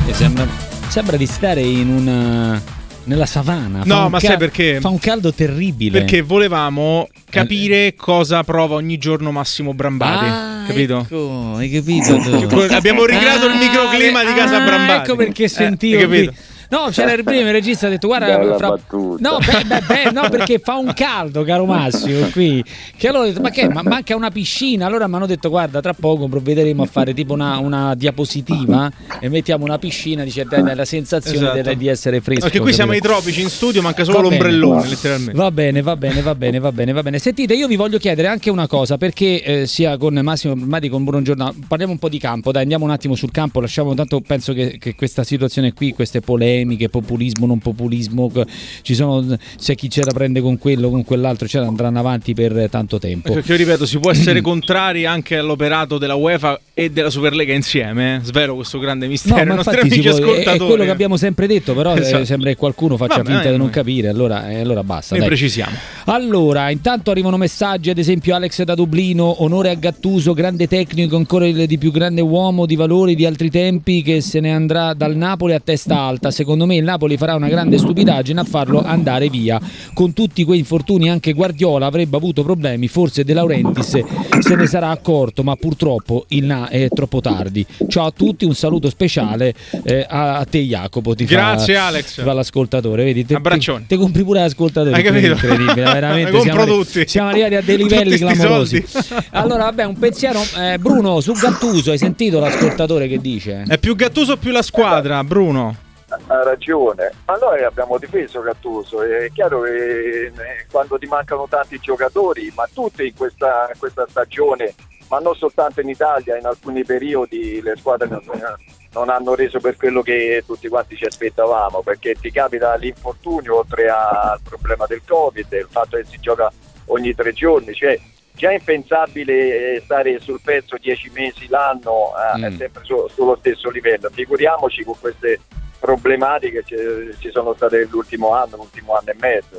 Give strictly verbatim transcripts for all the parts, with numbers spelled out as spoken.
E sembra, sembra di stare in una nella savana. No, fa ma ca- sai perché? Fa un caldo terribile. Perché volevamo capire cosa prova ogni giorno Massimo Brambati, ah, capito? Ecco, hai capito tu? Abbiamo ricreato ah, il microclima di casa ah, Brambati. Ecco perché sentivo eh, capito? No, c'era il primo il regista ha detto guarda Bella fra... battuta. No, beh, beh, beh, no, perché fa un caldo, caro Massimo, qui. Che allora ho detto, ma che? Ma manca una piscina. Allora mi hanno detto guarda, tra poco provvederemo a fare tipo una, una diapositiva e mettiamo una piscina, dice dai, dai la sensazione esatto. della, di essere fresco. Perché qui capito? siamo ai tropici in studio, manca solo Va l'ombrellone, bene. letteralmente. Va bene, va bene, va bene, va bene, va bene. Sentite, io vi voglio chiedere anche una cosa, perché eh, sia con Massimo Brambati con Buongiorno, parliamo un po' di campo, dai, andiamo un attimo sul campo, lasciamo tanto, penso che, che questa situazione qui, queste polemiche, populismo, non populismo, ci sono, c'è chi ce la prende con quello, con quell'altro, cioè andranno avanti per tanto tempo. Perché io ripeto, si può essere contrari anche all'operato della UEFA e della Superlega insieme, eh? Svelo questo grande mistero. No, ma I nostri infatti amici può, è, ascoltatori. è quello che abbiamo sempre detto, però esatto. eh, sembra che qualcuno faccia Vabbè, finta eh, di non noi. capire, allora, eh, allora basta. Noi dai. precisiamo. Allora, intanto arrivano messaggi, ad esempio Alex da Dublino, onore a Gattuso, grande tecnico, ancora il di più grande uomo di valori di altri tempi che se ne andrà dal Napoli a testa alta. Secondo me il Napoli farà una grande stupidaggine a farlo andare via. Con tutti quei infortuni anche Guardiola avrebbe avuto problemi, forse De Laurentiis se ne sarà accorto, ma purtroppo il Na è troppo tardi. Ciao a tutti, un saluto speciale eh, a, a te Jacopo. Ti Grazie fa, Alex. Ti fa l'ascoltatore, vedi? Te, Abbraccioni. Te, te compri pure l'ascoltatore. Hai capito? Incredibile, veramente. compro siamo, tutti. siamo arrivati a dei livelli tutti clamorosi. soldi. Allora, vabbè, un pensiero. Eh, Bruno, su Gattuso, hai sentito l'ascoltatore che dice? È più Gattuso o più la squadra, Bruno? Ha ragione, ma noi abbiamo difeso Gattuso. È chiaro che quando ti mancano tanti giocatori, ma tutti in questa, questa stagione, ma non soltanto in Italia, in alcuni periodi le squadre non, non hanno reso per quello che tutti quanti ci aspettavamo, perché ti capita l'infortunio oltre al problema del Covid, il fatto che si gioca ogni tre giorni, cioè già è impensabile stare sul pezzo dieci mesi l'anno eh, mm. è sempre su, sullo stesso livello, figuriamoci con queste problematiche che ci sono state nell'ultimo anno, l'ultimo anno e mezzo.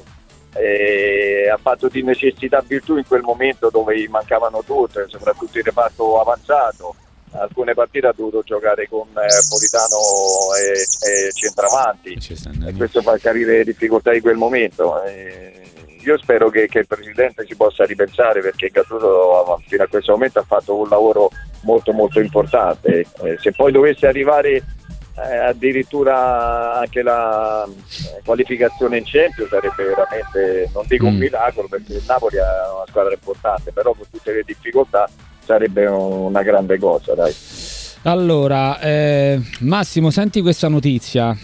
E ha fatto di necessità virtù in quel momento dove mancavano tutte, soprattutto il reparto avanzato. Alcune partite ha dovuto giocare con eh, Politano e, e centravanti, e questo fa capire le difficoltà di quel momento. E io spero che, che il Presidente ci possa ripensare, perché Gattuso fino a questo momento ha fatto un lavoro molto molto importante. E se poi dovesse arrivare eh, addirittura anche la eh, qualificazione in Champions, sarebbe veramente, non dico un mm. miracolo, perché il Napoli è una squadra importante, però con tutte le difficoltà sarebbe una grande cosa, dai. Allora, eh, Massimo, senti questa notizia.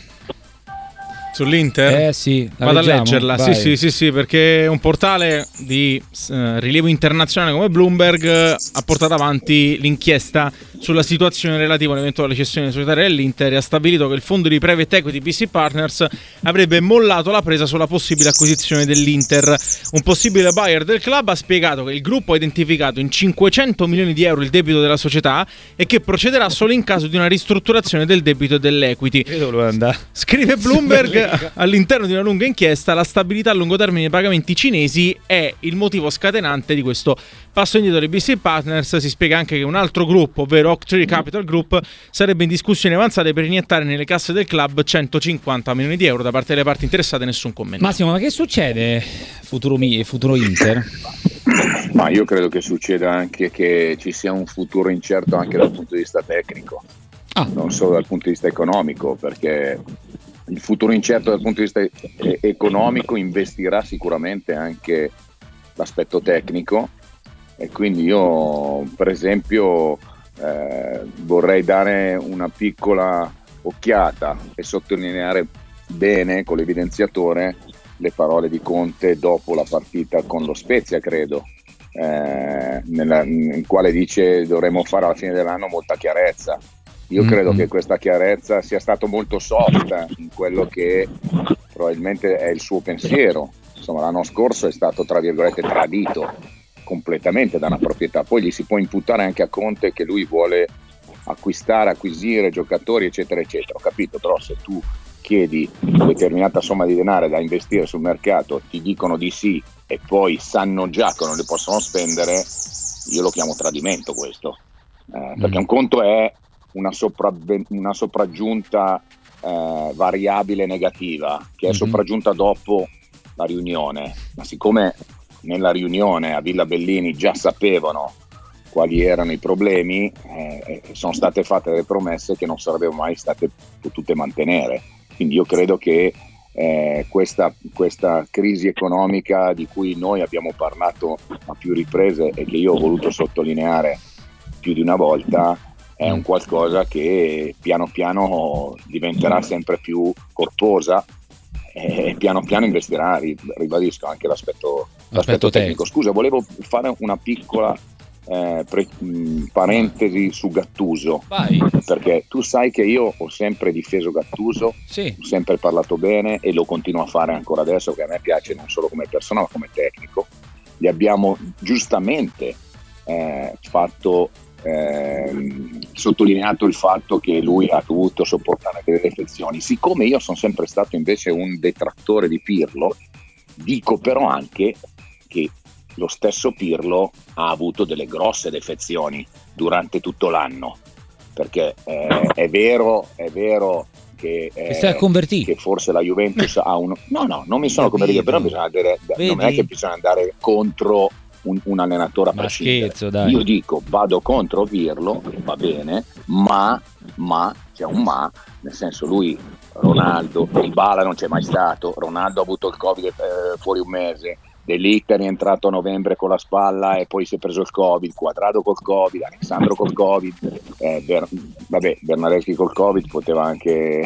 Sull'Inter? Eh sì, la vado leggiamo? a leggerla. Sì, sì, sì, sì, perché un portale di uh, rilievo internazionale come Bloomberg ha portato avanti l'inchiesta sulla situazione relativa all'eventuale cessione societaria dell'Inter e ha stabilito che il fondo di private equity B C Partners avrebbe mollato la presa sulla possibile acquisizione dell'Inter. Un possibile buyer del club ha spiegato che il gruppo ha identificato in cinquecento milioni di euro il debito della società e che procederà solo in caso di una ristrutturazione del debito e dell'equity. Scrive Bloomberg. All'interno di una lunga inchiesta, la stabilità a lungo termine dei pagamenti cinesi è il motivo scatenante di questo passo indietro di B C Partners. Si spiega anche che un altro gruppo, ovvero Oaktree Capital Group, sarebbe in discussioni avanzate per iniettare nelle casse del club centocinquanta milioni di euro. Da parte delle parti interessate nessun commento. Massimo, ma che succede futuro, futuro Inter? Ma io credo che succeda anche che ci sia un futuro incerto anche dal punto di vista tecnico, ah. non solo dal punto di vista economico, perché il futuro incerto dal punto di vista economico investirà sicuramente anche l'aspetto tecnico, e quindi io per esempio eh, vorrei dare una piccola occhiata e sottolineare bene con l'evidenziatore le parole di Conte dopo la partita con lo Spezia, credo, eh, nella, in quale dice dovremmo fare alla fine dell'anno molta chiarezza. Io credo mm-hmm. che questa chiarezza sia stato molto soft in quello che probabilmente è il suo pensiero. Insomma, l'anno scorso è stato, tra virgolette, tradito completamente da una proprietà. Poi gli si può imputare anche a Conte che lui vuole acquistare, acquisire giocatori, eccetera, eccetera. Ho capito, però se tu chiedi una determinata somma di denaro da investire sul mercato, ti dicono di sì e poi sanno già che non li possono spendere, io lo chiamo tradimento questo. Eh, perché un conto è una, sopra, una sopraggiunta eh, variabile negativa che è mm-hmm. sopraggiunta dopo la riunione, ma siccome nella riunione a Villa Bellini già sapevano quali erano i problemi, eh, sono state fatte delle promesse che non sarebbero mai state potute mantenere. Quindi io credo che eh, questa, questa crisi economica di cui noi abbiamo parlato a più riprese e che io ho voluto sottolineare più di una volta è un qualcosa che piano piano diventerà sempre più corposa e piano piano investirà, ribadisco, anche l'aspetto, l'aspetto, l'aspetto tecnico. Scusa, volevo fare una piccola eh, pre, mh, parentesi su Gattuso. Vai. Perché tu sai che io ho sempre difeso Gattuso, sì. Ho sempre parlato bene e lo continuo a fare ancora adesso, che a me piace non solo come persona ma come tecnico. Gli abbiamo giustamente eh, fatto Eh, sottolineato il fatto che lui ha dovuto sopportare delle defezioni. Siccome io sono sempre stato invece un detrattore di Pirlo, dico però anche che lo stesso Pirlo ha avuto delle grosse defezioni durante tutto l'anno, perché eh, è vero è vero che, eh, che forse la Juventus ha uno no no non mi sono convertito, però bisogna andare, non è che bisogna andare contro Un, un allenatore a prescindere. Scherzo, dai. Io dico vado contro Pirlo, va bene, ma ma c'è un ma, nel senso lui Ronaldo, Dybala non c'è mai stato, Ronaldo ha avuto il Covid eh, fuori un mese, De Ligt è rientrato a novembre con la spalla e poi si è preso il Covid, Quadrado col Covid, Alessandro col Covid, eh, Ber- vabbè Bernardeschi col Covid poteva anche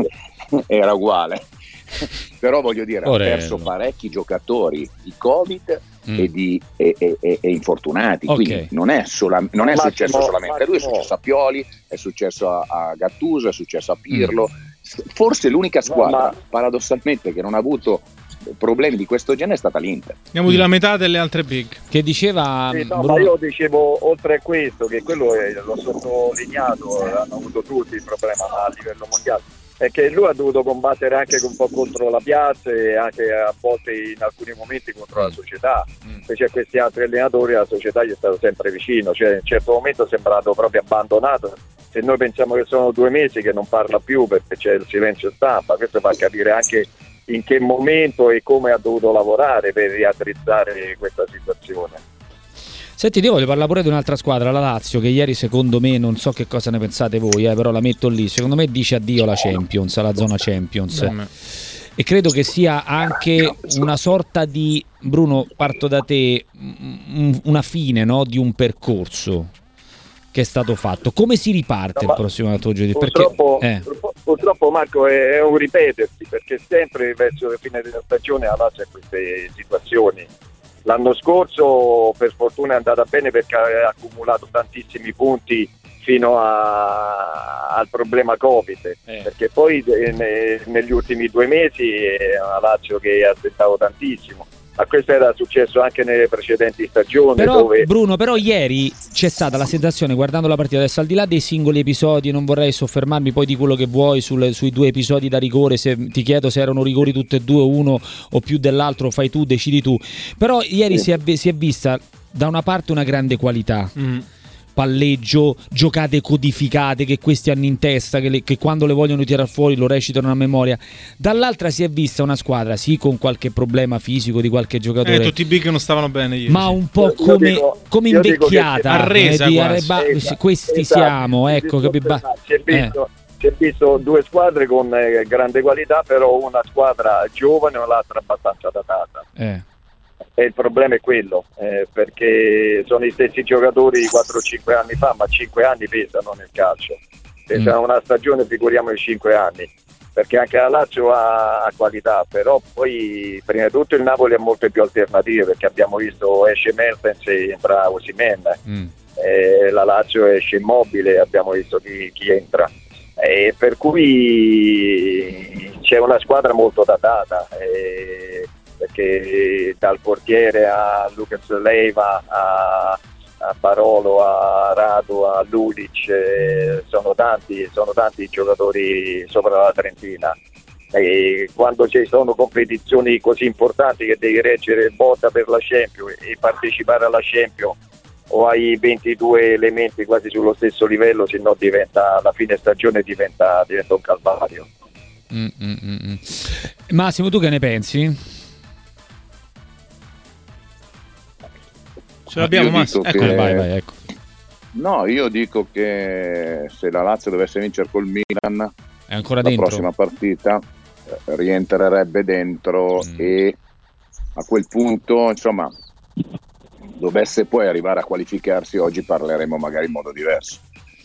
era uguale. Però voglio dire, ha perso parecchi giocatori di Covid mm. e di e, e, e infortunati, okay. Quindi non è, sola, non è Massimo, successo solamente a lui, è successo a Pioli, è successo a, a Gattuso, è successo a Pirlo. Mm. Forse l'unica squadra, no, ma... paradossalmente, che non ha avuto problemi di questo genere è stata l'Inter. Andiamo di la metà delle altre big. Che diceva sì, no, ma io dicevo oltre a questo, che quello è, l'ho sottolineato, hanno avuto tutti il problema a livello mondiale, è che lui ha dovuto combattere anche un po' contro la piazza e anche a volte in alcuni momenti contro mm. la società. Mm. Se c'è questi altri allenatori, la società gli è stato sempre vicino, cioè in un certo momento è sembrato proprio abbandonato. Se noi pensiamo che sono due mesi che non parla più perché c'è il silenzio stampa, questo fa capire anche in che momento e come ha dovuto lavorare per riaddrizzare questa situazione. Senti, io voglio parlare pure di un'altra squadra, la Lazio, che ieri secondo me, non so che cosa ne pensate voi, eh, però la metto lì, secondo me dice addio alla Champions, alla zona Champions. Beh. E credo che sia anche una sorta di, Bruno, parto da te, una fine, no, di un percorso che è stato fatto. Come si riparte no, il prossimo anno giovedì? Purtroppo, eh. purtroppo Marco è, è un ripetersi, perché sempre verso la fine della stagione la Lazio ha queste situazioni. L'anno scorso per fortuna è andata bene perché ha accumulato tantissimi punti fino a, al problema Covid, eh. perché poi ne, negli ultimi due mesi è una Lazio che ha aspettato tantissimo. Ma questo era successo anche nelle precedenti stagioni. Però, dove... Bruno, però ieri c'è stata la sensazione, guardando la partita, adesso al di là dei singoli episodi, non vorrei soffermarmi poi di quello che vuoi sul, sui due episodi da rigore, se ti chiedo se erano rigori tutti e due, uno o più dell'altro, fai tu, decidi tu. Però ieri sì. si, è, si è vista da una parte una grande qualità. Mm. Palleggio, giocate codificate che questi hanno in testa, che, le, che quando le vogliono tirare fuori lo recitano a memoria. Dall'altra si è vista una squadra sì con qualche problema fisico di qualche giocatore, eh, tutti i big non stavano bene ieri, ma un po' come, dico, come invecchiata, arresa, eh, di arreba- esatto, questi esatto, siamo ecco che ba- si è visto, eh. si è visto due squadre con eh, grande qualità, però una squadra giovane e l'altra abbastanza datata. eh. E il problema è quello, eh, perché sono gli stessi giocatori di quattro cinque anni fa, ma cinque anni pesano nel calcio. Pesano mm. una stagione, figuriamo i cinque anni, perché anche la Lazio ha, ha qualità, però poi prima di tutto il Napoli ha molte più alternative, perché abbiamo visto esce Mertens e entra Osimhen, mm. eh, la Lazio esce Immobile, abbiamo visto chi, chi entra. Eh, per cui c'è una squadra molto datata. Eh, perché dal portiere a Lucas Leiva a, a Barolo a Radu a Lulic eh, sono tanti sono tanti giocatori sopra la trentina, e quando ci sono competizioni così importanti che devi reggere botta per la Champions e partecipare alla Champions o hai ventidue elementi quasi sullo stesso livello, se no diventa, alla fine stagione diventa, diventa un calvario. Mm, mm, mm. Massimo, tu che ne pensi? Ce l'abbiamo, Massimo? Ecco, che... vai, vai, ecco. No, io dico che se la Lazio dovesse vincere col Milan, è ancora la dentro. prossima partita eh, rientrerebbe dentro mm. e a quel punto, insomma, dovesse poi arrivare a qualificarsi, oggi parleremo magari in modo diverso.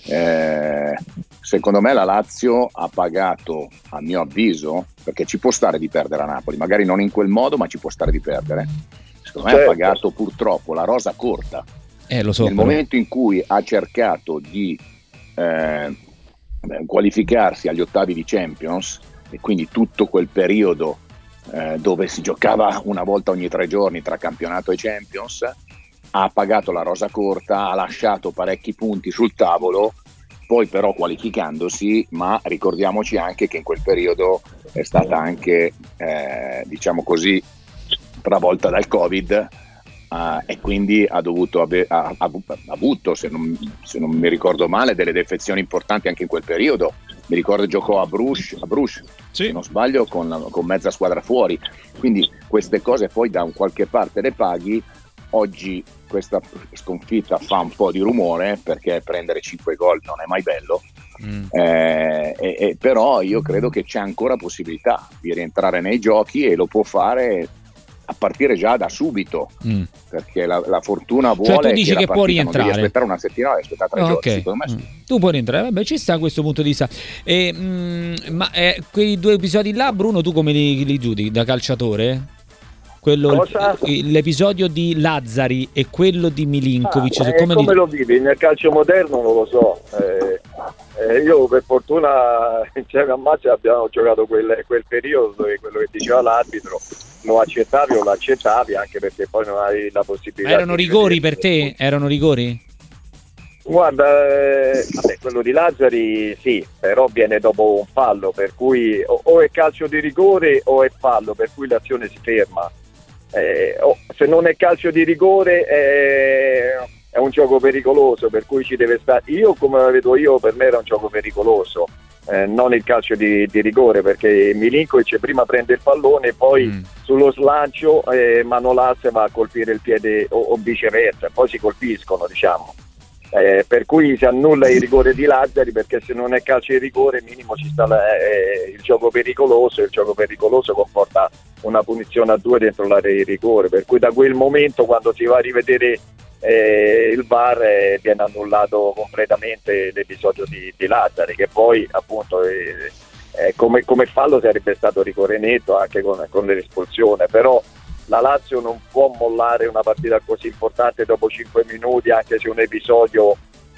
Eh, secondo me la Lazio ha pagato, a mio avviso, perché ci può stare di perdere a Napoli, magari non in quel modo, ma ci può stare di perdere. Secondo certo. me ha pagato purtroppo la rosa corta. Eh, lo so, nel però. momento in cui ha cercato di eh, qualificarsi agli ottavi di Champions, e quindi tutto quel periodo eh, dove si giocava una volta ogni tre giorni tra campionato e Champions, ha pagato la rosa corta, ha lasciato parecchi punti sul tavolo, poi però qualificandosi, ma ricordiamoci anche che in quel periodo è stata anche eh, diciamo così travolta dal Covid. Uh, e quindi ha dovuto ave- ha, ha, ha avuto, se non, se non mi ricordo male, delle defezioni importanti anche in quel periodo. Mi ricordo giocò a Bruges, a Bruges sì. se non sbaglio, con, con mezza squadra fuori. Quindi queste cose poi da un qualche parte le paghi. Oggi questa sconfitta fa un po' di rumore perché prendere cinque gol non è mai bello. Mm. Eh, e, e però io credo che c'è ancora possibilità di rientrare nei giochi e lo può fare a partire già da subito, mm. perché la, la fortuna vuole, cioè tu dici che, che la può rientrare. Non devi aspettare una settimana, devi aspettare tre oh, giorni. Okay. Secondo me mm. tu puoi rientrare, vabbè, ci sta a questo punto di vista. E, mm, ma eh, quei due episodi là, Bruno, tu come li, li giudichi da calciatore? Quello, l'episodio di Lazzari e quello di Milinkovic, ah, eh, come, come li... lo vivi? Nel calcio moderno non lo so. Eh, eh, io per fortuna insieme a Massimo abbiamo giocato quel, quel periodo dove quello che diceva l'arbitro lo accettavi o lo accettavi, anche perché poi non hai la possibilità. Erano rigori per te? Erano rigori? Guarda, eh, vabbè, quello di Lazzari sì, però viene dopo un fallo, per cui o, o è calcio di rigore o è fallo, per cui l'azione si ferma. Eh, oh, se non è calcio di rigore è, è un gioco pericoloso, per cui ci deve stare. Io come la vedo io, per me era un gioco pericoloso, eh, non il calcio di, di rigore, perché Milinkovic prima prende il pallone e poi mm. sullo slancio eh, Manolas va a colpire il piede o, o viceversa, poi si colpiscono, diciamo. Eh, per cui si annulla il rigore di Lazzari, perché se non è calcio di rigore minimo ci sta la, eh, il gioco pericoloso, e il gioco pericoloso comporta una punizione a due dentro l'area di rigore, per cui da quel momento, quando si va a rivedere eh, il V A R, eh, viene annullato completamente l'episodio di, di Lazzari, che poi appunto eh, eh, come, come fallo sarebbe stato rigore netto anche con, con l'espulsione, però la Lazio non può mollare una partita così importante dopo cinque minuti, anche se un episodio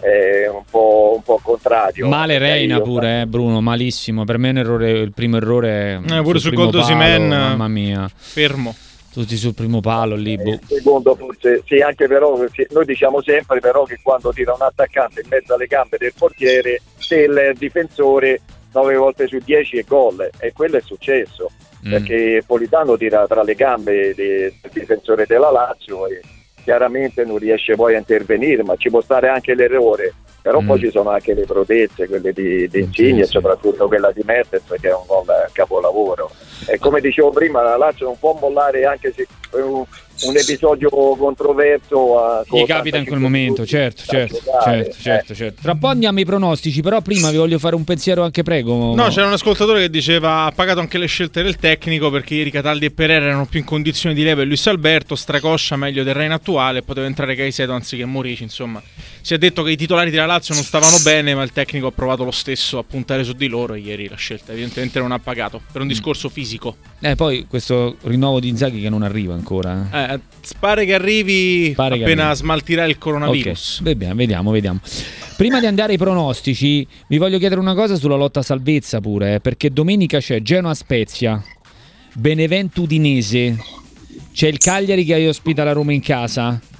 è un po', un po' contrario. Male Reina pure, eh, Bruno, malissimo. Per me è un errore, il primo errore eh, pure sul gol di Osimhen, mamma mia. Fermo. Tutti sul primo palo lì. Boh. Il secondo forse, sì, anche però noi diciamo sempre però che quando tira un attaccante in mezzo alle gambe del portiere, se il difensore nove volte su dieci è gol, e quello è successo. Mm. Perché Politano tira tra le gambe del difensore della Lazio e chiaramente non riesce poi a intervenire, ma ci può stare anche l'errore, però mm. poi ci sono anche le prodezze, quelle di, di Insigne, sì, sì. soprattutto quella di Mertens, che è un gol capolavoro. E come dicevo prima, la Lazio non può mollare, anche se un, un episodio controverso a, gli capita in quel momento, certo, certo, certo, certo, certo. Tra un po' andiamo ai pronostici, però prima vi voglio fare un pensiero anche, prego. No, c'era un ascoltatore che diceva ha pagato anche le scelte del tecnico, perché ieri Cataldi e Pereira erano più in condizioni di leva e Luis Alberto, Stracoscia meglio del Reina attuale, poteva entrare Caicedo anziché Murici, insomma. Si è detto che i titolari della Lazio non stavano bene, ma il tecnico ha provato lo stesso a puntare su di loro, e ieri la scelta evidentemente non ha pagato, per un discorso fisico. Eh, poi questo rinnovo di Inzaghi che non arriva ancora. Eh, pare che arrivi pare appena che arrivi. Smaltirà il coronavirus. Okay. Vediamo, vediamo, vediamo. Prima di andare ai pronostici, vi voglio chiedere una cosa sulla lotta a salvezza pure, eh, perché domenica c'è Genoa-Spezia, Benevento-Udinese, c'è il Cagliari che ospita la Roma in casa,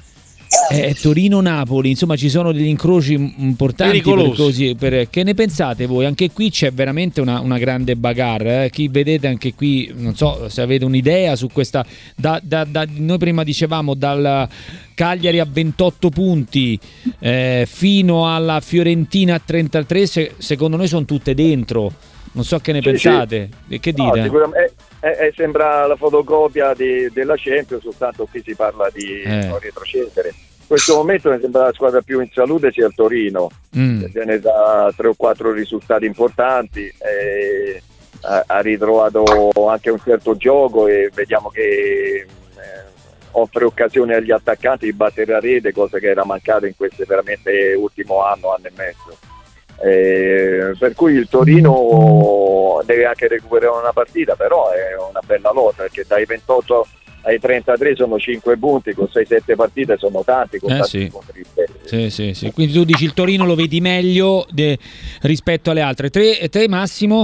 Eh, Torino-Napoli, insomma ci sono degli incroci importanti per così, per, che ne pensate voi? Anche qui c'è veramente una, una grande bagarre, eh? Chi vedete anche qui, non so se avete un'idea su questa, da, da, da, noi prima dicevamo dal Cagliari a ventotto punti eh, fino alla Fiorentina a trentatré, se, secondo noi sono tutte dentro, non so che ne sì, pensate, sì. Che dite? No, sicuramente eh, eh, sembra la fotocopia di, della Champions, soltanto qui si parla di eh. non retrocedere. In questo momento mi sembra la squadra più in salute sia il Torino, mm. che viene da tre o quattro risultati importanti, e ha, ha ritrovato anche un certo gioco e vediamo che eh, offre occasione agli attaccanti di battere la rete, cosa che era mancata in questo veramente ultimo anno, anno e mezzo. Eh, per cui il Torino deve anche recuperare una partita, però è una bella lotta, perché dai ventotto ai trentatré sono cinque punti, con sei sette partite sono tanti, con eh tanti sì. scontri. Sì, sì, sì. Quindi tu dici il Torino lo vedi meglio de, rispetto alle altre. Tre, te Massimo?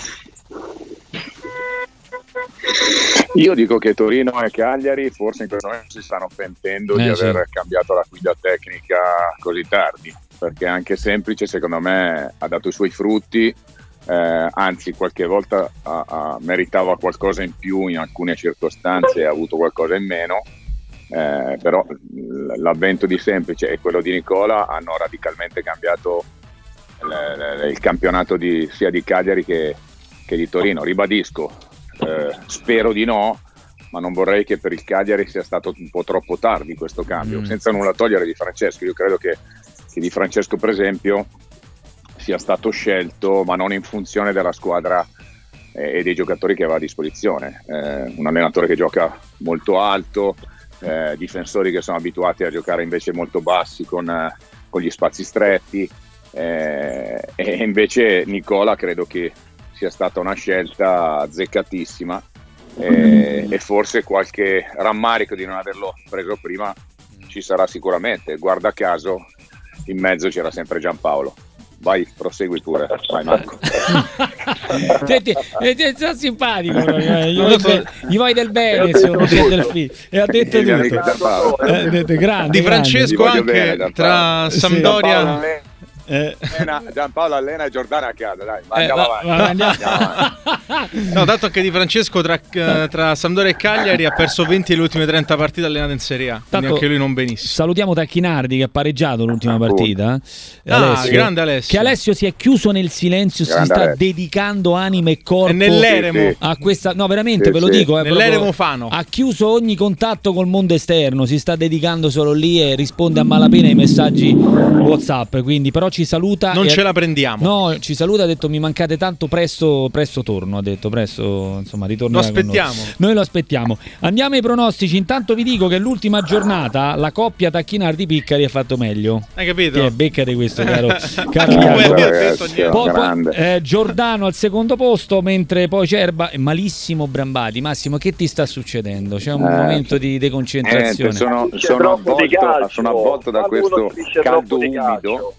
Io dico che Torino e Cagliari forse in questo momento si stanno pentendo eh, di sì. aver cambiato la guida tecnica così tardi, perché anche Semplice secondo me ha dato i suoi frutti, eh, anzi qualche volta ha, ha, meritava qualcosa in più in alcune circostanze, ha avuto qualcosa in meno, eh, però l'avvento di Semplice e quello di Nicola hanno radicalmente cambiato le, le, il campionato di, sia di Cagliari che, che di Torino. Ribadisco, eh, spero di no, ma non vorrei che per il Cagliari sia stato un po' troppo tardi questo cambio, mm. senza nulla togliere di Francesco. Io credo che che Di Francesco per esempio sia stato scelto ma non in funzione della squadra eh, e dei giocatori che aveva a disposizione, eh, un allenatore che gioca molto alto, eh, difensori che sono abituati a giocare invece molto bassi con, eh, con gli spazi stretti, eh, e invece Nicola credo che sia stata una scelta azzeccatissima, eh, e forse qualche rammarico di non averlo preso prima ci sarà sicuramente. Guarda caso in mezzo c'era sempre Giampaolo. Vai, prosegui pure. Vai, Marco. Senti, è simpatico, gli vuoi, be- gli vuoi del bene, insomma, del fi- e ha detto tutto. Eh, detto, grande, Di Francesco grande. Anche bene, tra Sampdoria sì, Eh. Giampaolo allena e Giordano a casa, dai, ma eh, andiamo va, avanti. Va, andiamo. Andiamo avanti. No, tanto anche Di Francesco tra, tra Sampdoria e Cagliari ha perso venti delle ultime trenta partite allenate in Serie A, quindi anche lui non benissimo. Salutiamo Tacchinardi che ha pareggiato l'ultima partita. Ah, Alessio, grande Alessio. Che Alessio si è chiuso nel silenzio, grande si sta Alessio. dedicando anima e corpo nell'eremo a questa, no veramente sì, ve lo sì. dico, eh, nell'eremo Fano. Ha chiuso ogni contatto col mondo esterno, si sta dedicando solo lì e risponde a malapena ai messaggi WhatsApp, quindi però ci saluta. Non e ce la prendiamo. No, ci saluta, ha detto mi mancate tanto, presto presto torno, ha detto presto, insomma, ritornerà. Lo aspettiamo. Noi. noi lo aspettiamo. Andiamo ai pronostici. Intanto vi dico che l'ultima giornata la coppia Tacchinardi Piccari ha fatto meglio. Hai capito? Che beccate questo, caro caro Jacopo. Poi, poi eh, Giordano al secondo posto, mentre poi Cerba e Malissimo Brambati. Massimo, che ti sta succedendo? C'è un eh, momento di deconcentrazione. Eh, sono, sono, avvolto, sono avvolto da questo caldo umido.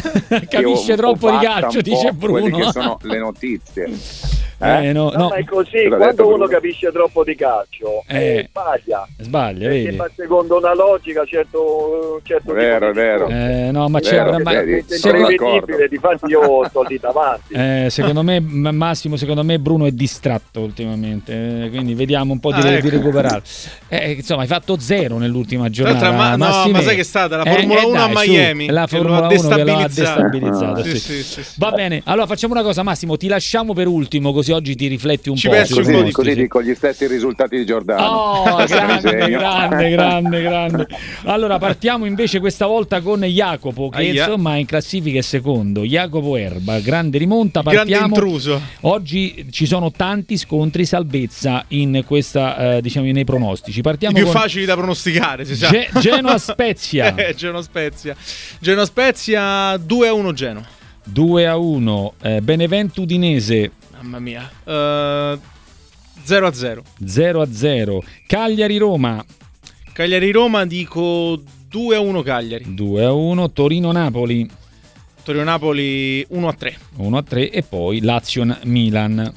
Capisce troppo di calcio, dice Bruno. Quelle che sono le notizie. Eh, eh, no, no. Ma è così, quando detto, uno Bruno. capisce troppo di calcio eh, eh, sbaglia sbaglia, vedi? Ma secondo una logica certo, certo vero, è vero. Eh, no, ma vero, c'è ma, è imprevedibile, difatti io sto lì davanti. Eh, secondo me Massimo, secondo me Bruno è distratto ultimamente, eh, quindi vediamo un po' di, ah, di ecco. recuperare. Eh, insomma, hai fatto zero nell'ultima giornata. Ma, no, ma sai che è stata la Formula eh, uno eh, dai, a Miami? Su, la Formula uno che l'ha destabilizzata. Ah, sì. Sì, sì, sì. Va bene, allora facciamo una cosa, Massimo, ti lasciamo per ultimo, così oggi ti rifletti un Ci po'. Così, così, così dico gli stessi risultati di Giordano. Oh, grande, grande, grande, grande. Allora partiamo invece questa volta con Jacopo, che Aia. insomma in classifica è secondo. Jacopo Erba, grande rimonta. Partiamo. Grande intruso. Oggi ci sono tanti scontri salvezza in questa, eh, diciamo, nei pronostici. Partiamo I più con facili da pronosticare, si sa. Ge- Genoa Spezia. eh, Genoa Spezia. Genoa Spezia due a uno Genoa. due a uno eh, Benevento Udinese. Mamma mia. Uh, zero a zero. zero a zero Cagliari Roma. Cagliari Roma dico due a uno Cagliari. due a uno Torino Napoli. Torino Napoli uno a tre. uno a tre e poi Lazio Milan.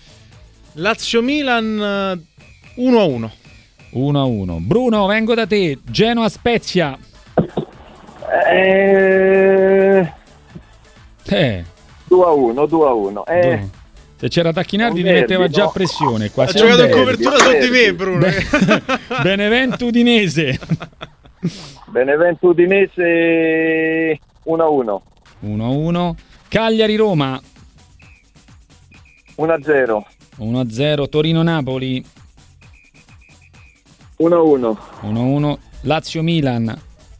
Lazio Milan uno a uno. uno a uno Bruno, vengo da te. Genoa Spezia. Eh... Eh. due a uno, due a uno. Eh. Se c'era Tacchinardi ti derby, metteva già no? pressione. Qua. Ha giocato in copertura su di me, Bruno. Be- Benevento Udinese. Benevento Udinese uno a uno. uno a uno. Cagliari Roma. uno a zero. uno a zero. Torino Napoli. uno a uno. uno a uno. Lazio Milan.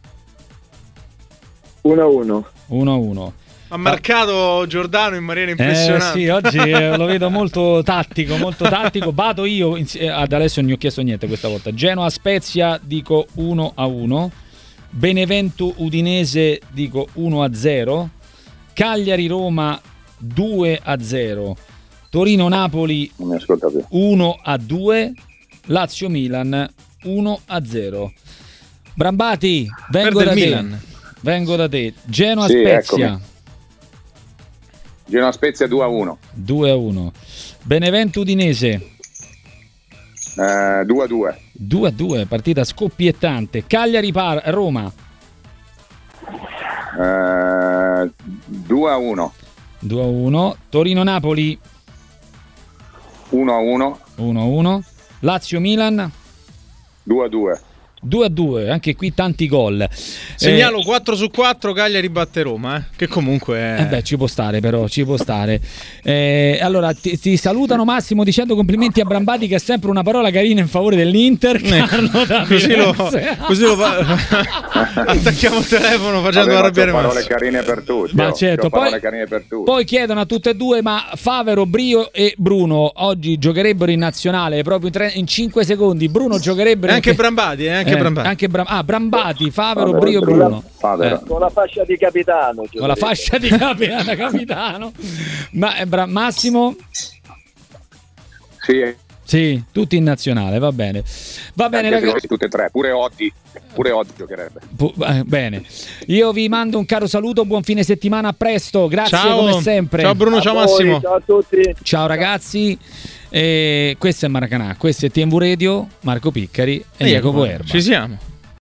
uno a uno. uno a uno. Ha marcato Giordano in maniera impressionante. Eh, sì, oggi eh, lo vedo molto tattico, molto tattico. Vado io, insi- eh, ad Alessio non gli ho chiesto niente questa volta. Genoa Spezia dico uno a uno. Benevento Udinese dico uno a zero. Cagliari Roma due a zero. Torino Napoli uno a due. Lazio Milan uno a zero. Brambati, vengo Perde da il te. Milan. Vengo da te. Genoa Sì, Spezia. eccomi. Genoa Spezia due a uno. due a uno. Benevento Udinese Eh, due a due. due a due, partita scoppiettante. Cagliari Par- Roma Eh, due a uno. due a uno. Torino Napoli uno a uno. uno a uno. Lazio Milan due a due. due a due, anche qui tanti gol. Segnalo eh, quattro su quattro, Cagliari batte Roma, eh, che comunque è... Eh beh, ci può stare però, ci può stare. Eh, allora, ti, ti salutano Massimo dicendo complimenti a Brambati che ha sempre una parola carina in favore dell'Inter. Carlo da così, lo, così lo fa... attacchiamo il telefono facendo Vabbè, arrabbiare parole Massimo. carine per tutti. Ma oh. certo, parole poi, carine per tutti. poi chiedono a tutte e due, ma Favero, Brio e Bruno oggi giocherebbero in nazionale proprio in, tre, in cinque secondi. Bruno giocherebbe... E anche in... Brambati, eh, anche eh, Brambati. Anche Bram- ah, Brambati, Favero, Favero, Brio e Bruno. Favero. Eh. Con la fascia di capitano. Con la fascia di capitano, capitano. Ma, eh, Bra- Massimo? Sì. Sì, tutti in nazionale, va bene. Va bene, ragazzi. Tutte e tre, pure Oddi. Pure Oddi giocherebbe. Pu- eh, bene. Io vi mando un caro saluto, buon fine settimana, a presto. Grazie ciao. come sempre. Ciao Bruno, A ciao voi, Massimo. ciao a tutti. Ciao ragazzi. E questo è Maracanà, questo è T M V Radio, Marco Piccari e, e Jacopo Erba. Ci siamo.